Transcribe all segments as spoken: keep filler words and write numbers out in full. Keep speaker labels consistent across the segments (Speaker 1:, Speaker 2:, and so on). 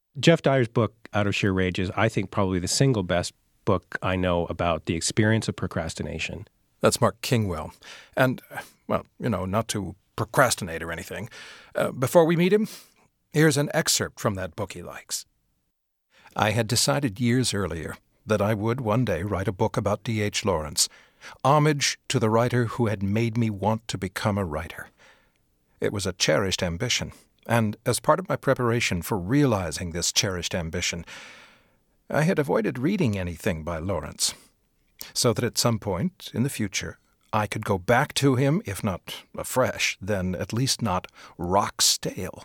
Speaker 1: Jeff Dyer's book, Out of Sheer Rage, is, I think, probably the single best book I know about the experience of procrastination.
Speaker 2: That's Mark Kingwell. And, well, you know, not to procrastinate or anything. Uh, before we meet him, here's an excerpt from that book he likes. I had decided years earlier that I would one day write a book about D H Lawrence, homage to the writer who had made me want to become a writer. It was a cherished ambition, and as part of my preparation for realizing this cherished ambition, I had avoided reading anything by Lawrence, so that at some point in the future I could go back to him, if not afresh, then at least not rock stale.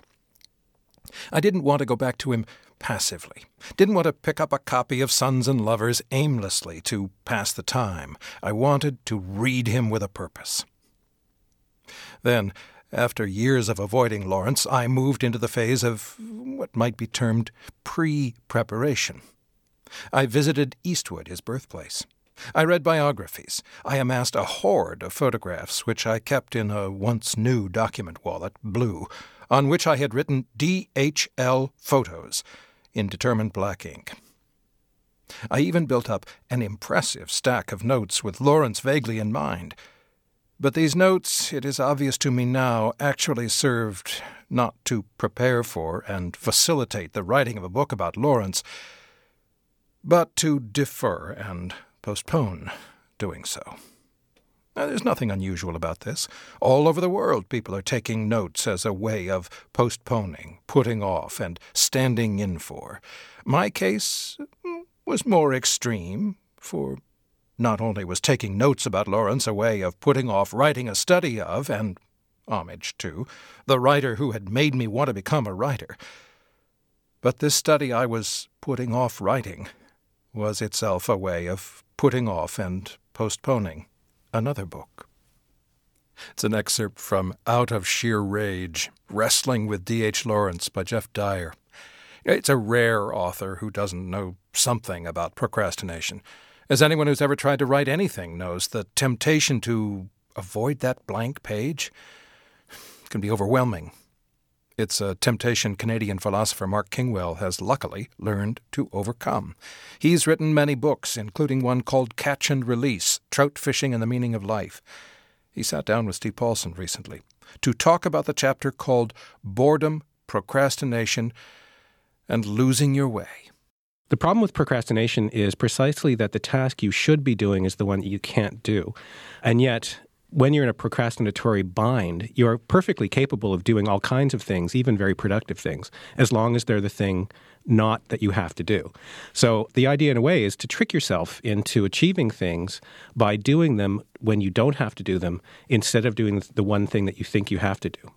Speaker 2: I didn't want to go back to him passively, didn't want to pick up a copy of Sons and Lovers aimlessly to pass the time. I wanted to read him with a purpose. Then, after years of avoiding Lawrence, I moved into the phase of what might be termed pre-preparation. I visited Eastwood, his birthplace. I read biographies. I amassed a hoard of photographs, which I kept in a once-new document wallet, blue, on which I had written D H L Photos in determined black ink. I even built up an impressive stack of notes with Lawrence vaguely in mind. But these notes, it is obvious to me now, actually served not to prepare for and facilitate the writing of a book about Lawrence, but to defer and postpone doing so. Now, there's nothing unusual about this. All over the world, people are taking notes as a way of postponing, putting off, and standing in for. My case was more extreme, for not only was taking notes about Lawrence a way of putting off writing a study of, and homage to, the writer who had made me want to become a writer, but this study I was putting off writing was itself a way of putting off and postponing another book. It's an excerpt from Out of Sheer Rage, Wrestling with D H Lawrence by Jeff Dyer. It's a rare author who doesn't know something about procrastination. As anyone who's ever tried to write anything knows, the temptation to avoid that blank page can be overwhelming. It's a temptation Canadian philosopher Mark Kingwell has luckily learned to overcome. He's written many books, including one called Catch and Release, Trout Fishing and the Meaning of Life. He sat down with Steve Paulson recently to talk about the chapter called Boredom, Procrastination, and Losing Your Way.
Speaker 1: The problem with procrastination is precisely that the task you should be doing is the one that you can't do. And yet, when you're in a procrastinatory bind, you're perfectly capable of doing all kinds of things, even very productive things, as long as they're the thing not that you have to do. So the idea, in a way, is to trick yourself into achieving things by doing them when you don't have to do them, instead of doing the one thing that you think you have to do.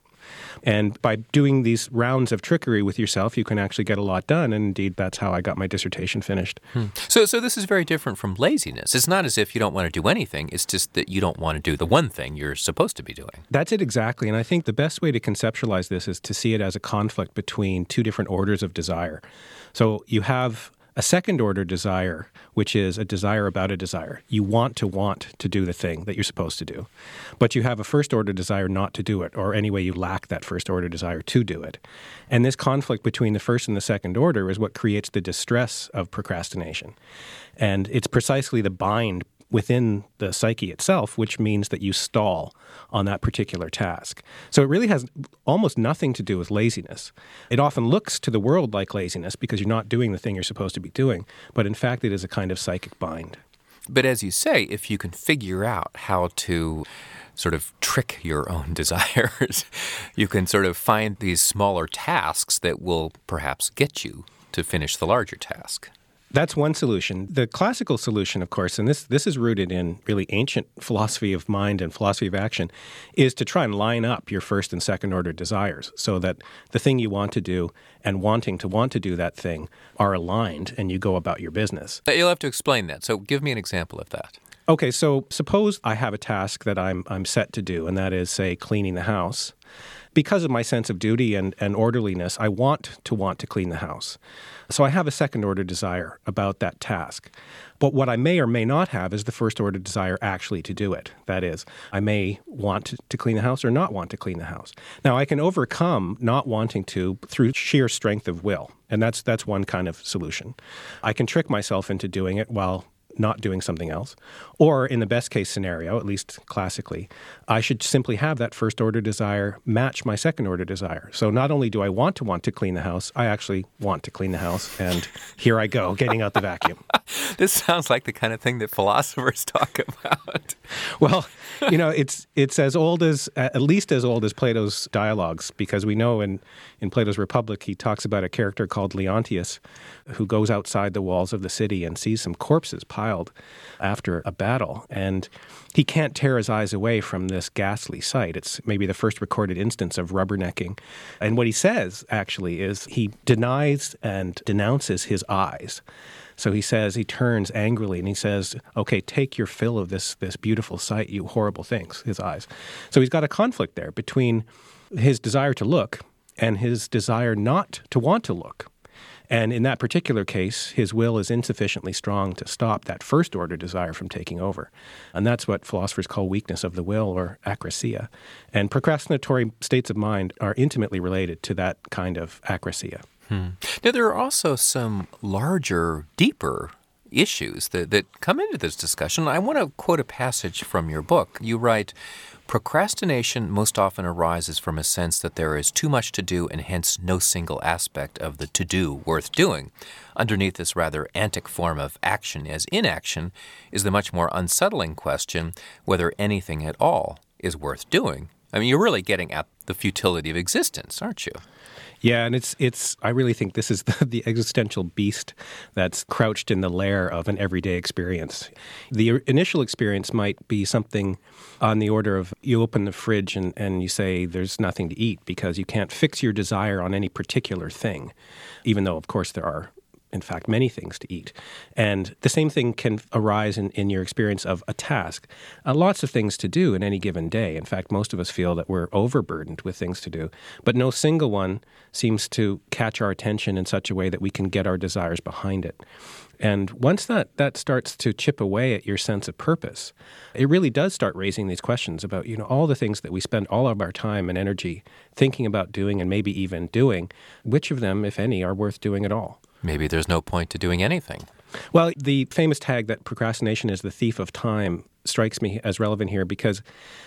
Speaker 1: And by doing these rounds of trickery with yourself, you can actually get a lot done. And indeed, that's how I got my dissertation finished.
Speaker 3: Hmm. So so this is very different from laziness. It's not as if you don't want to do anything. It's just that you don't want to do the one thing you're supposed to be doing.
Speaker 1: That's it exactly. And I think the best way to conceptualize this is to see it as a conflict between two different orders of desire. So you have a second-order desire, which is a desire about a desire. You want to want to do the thing that you're supposed to do. But you have a first-order desire not to do it, or anyway, you lack that first-order desire to do it. And this conflict between the first and the second order is what creates the distress of procrastination. And it's precisely the bind within the psyche itself, which means that you stall on that particular task. So it really has almost nothing to do with laziness. It often looks to the world like laziness because you're not doing the thing you're supposed to be doing, but in fact it is a kind of psychic bind.
Speaker 3: But as you say, if you can figure out how to sort of trick your own desires, you can sort of find these smaller tasks that will perhaps get you to finish the larger task.
Speaker 1: That's one solution. The classical solution, of course, and this this is rooted in really ancient philosophy of mind and philosophy of action, is to try and line up your first and second order desires so that the thing you want to do and wanting to want to do that thing are aligned and you go about your business.
Speaker 3: You'll have to explain that. So give me an example of that.
Speaker 1: Okay, so suppose I have a task that I'm I'm set to do, and that is, say, cleaning the house. because of my sense of duty and, and orderliness, I want to want to clean the house. So I have a second-order desire about that task. But what I may or may not have is the first-order desire actually to do it. That is, I may want to, to clean the house or not want to clean the house. Now, I can overcome not wanting to through sheer strength of will, and that's that's one kind of solution. I can trick myself into doing it while not doing something else. Or in the best case scenario, at least classically, I should simply have that first order desire match my second order desire. So not only do I want to want to clean the house, I actually want to clean the house. And here I go, getting out the vacuum.
Speaker 3: This sounds like the kind of thing that philosophers talk about.
Speaker 1: Well, you know, it's it's as old as, at least as old as Plato's dialogues, because we know in, in Plato's Republic, he talks about a character called Leontius who goes outside the walls of the city and sees some corpses piled after a battle. And he can't tear his eyes away from this ghastly sight. It's maybe the first recorded instance of rubbernecking. And what he says, actually, is he denies and denounces his eyes. So he says, he turns angrily and he says, okay, take your fill of this this beautiful sight, you horrible things, his eyes. So he's got a conflict there between his desire to look and his desire not to want to look. And in that particular case, his will is insufficiently strong to stop that first-order desire from taking over. And that's what philosophers call weakness of the will, or acrasia. And procrastinatory states of mind are intimately related to that kind of acrasia.
Speaker 3: Hmm. Now, there are also some larger, deeper issues that, that come into this discussion. I want to quote a passage from your book. You write, "Procrastination most often arises from a sense that there is too much to do and hence no single aspect of the to-do worth doing. Underneath this rather antic form of action as inaction is the much more unsettling question whether anything at all is worth doing." I mean, you're really getting at the futility of existence, aren't you?
Speaker 1: Yeah, and it's it's. I really think this is the, the existential beast that's crouched in the lair of an everyday experience. The initial experience might be something on the order of you open the fridge and, and you say there's nothing to eat because you can't fix your desire on any particular thing, even though, of course, there are, in fact, many things to eat. And the same thing can arise in, in your experience of a task. Uh, lots of things to do in any given day. In fact, most of us feel that we're overburdened with things to do, but no single one seems to catch our attention in such a way that we can get our desires behind it. And once that, that starts to chip away at your sense of purpose, it really does start raising these questions about, you know, all the things that we spend all of our time and energy thinking about doing and maybe even doing, which of them, if any, are worth doing at all?
Speaker 3: Maybe there's no point to doing anything.
Speaker 1: Well, the famous tag that procrastination is the thief of time strikes me as relevant here because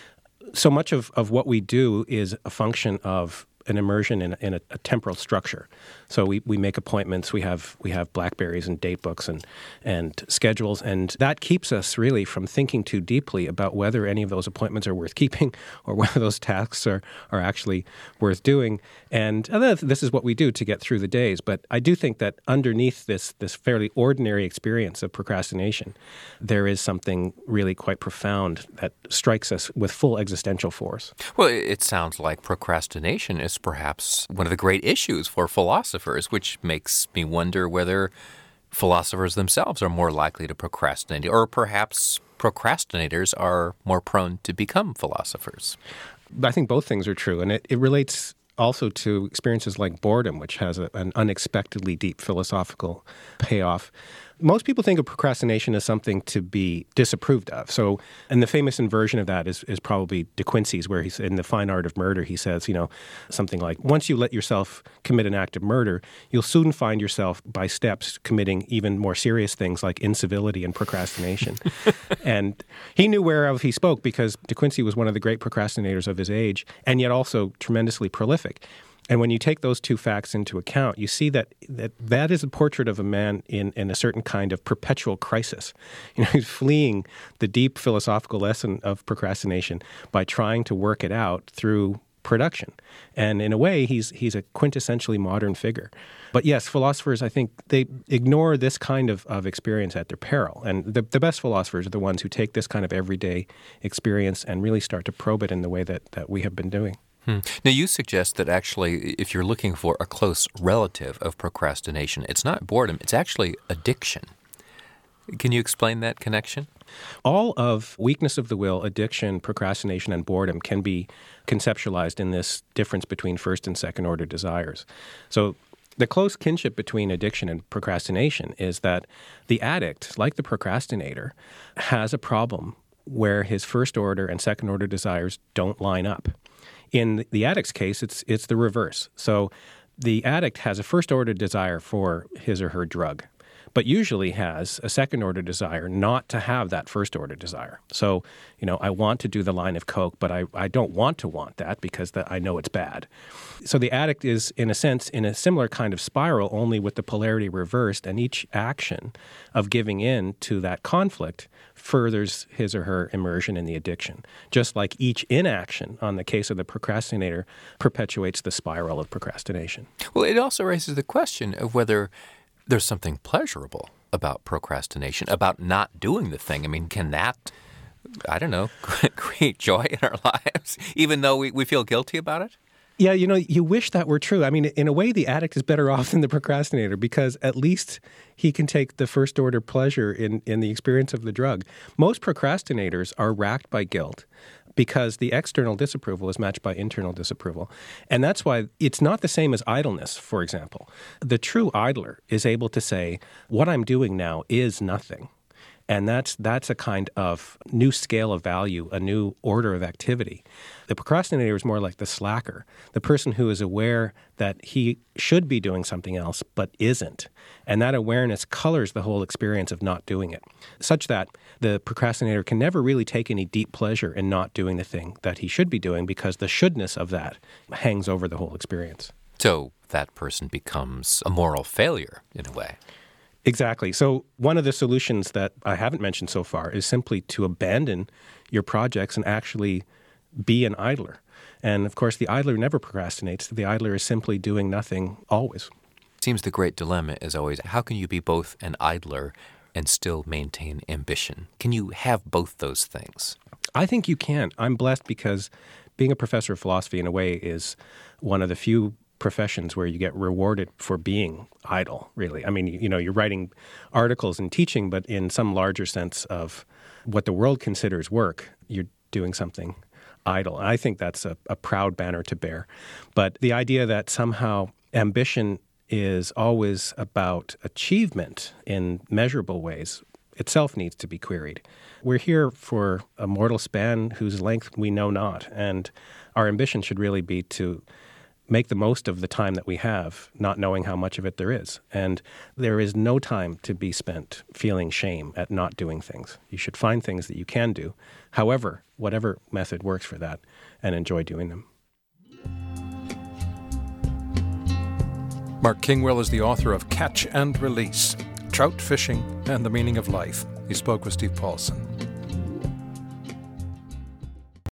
Speaker 1: so much of, of what we do is a function of an immersion in, in a, a temporal structure. So we, we make appointments, we have we have BlackBerries and date books and, and schedules, and that keeps us really from thinking too deeply about whether any of those appointments are worth keeping or whether those tasks are, are actually worth doing. And this is what we do to get through the days. But I do think that underneath this, this fairly ordinary experience of procrastination, there is something really quite profound that strikes us with full existential force.
Speaker 3: Well, it sounds like procrastination is perhaps one of the great issues for philosophers, which makes me wonder whether philosophers themselves are more likely to procrastinate, or perhaps procrastinators are more prone to become philosophers.
Speaker 1: I think both things are true, and it, it relates also to experiences like boredom, which has a, an unexpectedly deep philosophical payoff. Most people think of procrastination as something to be disapproved of. So, and the famous inversion of that is, is probably De Quincey's, where he's in The Fine Art of Murder, he says, you know, something like, once you let yourself commit an act of murder, you'll soon find yourself by steps committing even more serious things like incivility and procrastination. And he knew whereof he spoke because De Quincey was one of the great procrastinators of his age, and yet also tremendously prolific. And when you take those two facts into account, you see that that, that is a portrait of a man in, in a certain kind of perpetual crisis. You know, he's fleeing the deep philosophical lesson of procrastination by trying to work it out through production. And in a way, he's he's a quintessentially modern figure. But yes, philosophers, I think, they ignore this kind of, of experience at their peril. And the, the best philosophers are the ones who take this kind of everyday experience and really start to probe it in the way that, that we have been doing.
Speaker 3: Hmm. Now, you suggest that actually, if you're looking for a close relative of procrastination, it's not boredom, it's actually addiction. Can you explain that connection?
Speaker 1: All of weakness of the will, addiction, procrastination, and boredom can be conceptualized in this difference between first and second order desires. So the close kinship between addiction and procrastination is that the addict, like the procrastinator, has a problem where his first order and second order desires don't line up. In the addict's case, it's it's the reverse. So the addict has a first order desire for his or her drug, but usually has a second order desire not to have that first order desire. So, you know, I want to do the line of Coke, but I, I don't want to want that because the, I know it's bad. So the addict is, in a sense, in a similar kind of spiral, only with the polarity reversed, and each action of giving in to that conflict furthers his or her immersion in the addiction. Just like each inaction, on the case of the procrastinator, perpetuates the spiral of procrastination.
Speaker 3: Well, it also raises the question of whether there's something pleasurable about procrastination, about not doing the thing. I mean, can that, I don't know, create joy in our lives, even though we, we feel guilty about it?
Speaker 1: Yeah, you know, you wish that were true. I mean, in a way, the addict is better off than the procrastinator because at least he can take the first order pleasure in, in the experience of the drug. Most procrastinators are racked by guilt because the external disapproval is matched by internal disapproval. And that's why it's not the same as idleness, for example. The true idler is able to say, what I'm doing now is nothing. And that's that's a kind of new scale of value, a new order of activity. The procrastinator is more like the slacker, the person who is aware that he should be doing something else but isn't. And that awareness colors the whole experience of not doing it, such that the procrastinator can never really take any deep pleasure in not doing the thing that he should be doing because the shouldness of that hangs over the whole experience.
Speaker 3: So that person becomes a moral failure in a way.
Speaker 1: Exactly. So one of the solutions that I haven't mentioned so far is simply to abandon your projects and actually be an idler. And of course, the idler never procrastinates. The idler is simply doing nothing always.
Speaker 3: Seems the great dilemma is always, how can you be both an idler and still maintain ambition? Can you have both those things?
Speaker 1: I think you can. I'm blessed because being a professor of philosophy in a way is one of the few professions where you get rewarded for being idle, really. I mean, you know, you're writing articles and teaching, but in some larger sense of what the world considers work, you're doing something idle. I think that's a, a proud banner to bear. But the idea that somehow ambition is always about achievement in measurable ways itself needs to be queried. We're here for a mortal span whose length we know not, and our ambition should really be to make the most of the time that we have, not knowing how much of it there is. And there is no time to be spent feeling shame at not doing things. You should find things that you can do, however, whatever method works for that, and enjoy doing them.
Speaker 2: Mark Kingwell is the author of Catch and Release, Trout Fishing and the Meaning of Life. He spoke with Steve Paulson.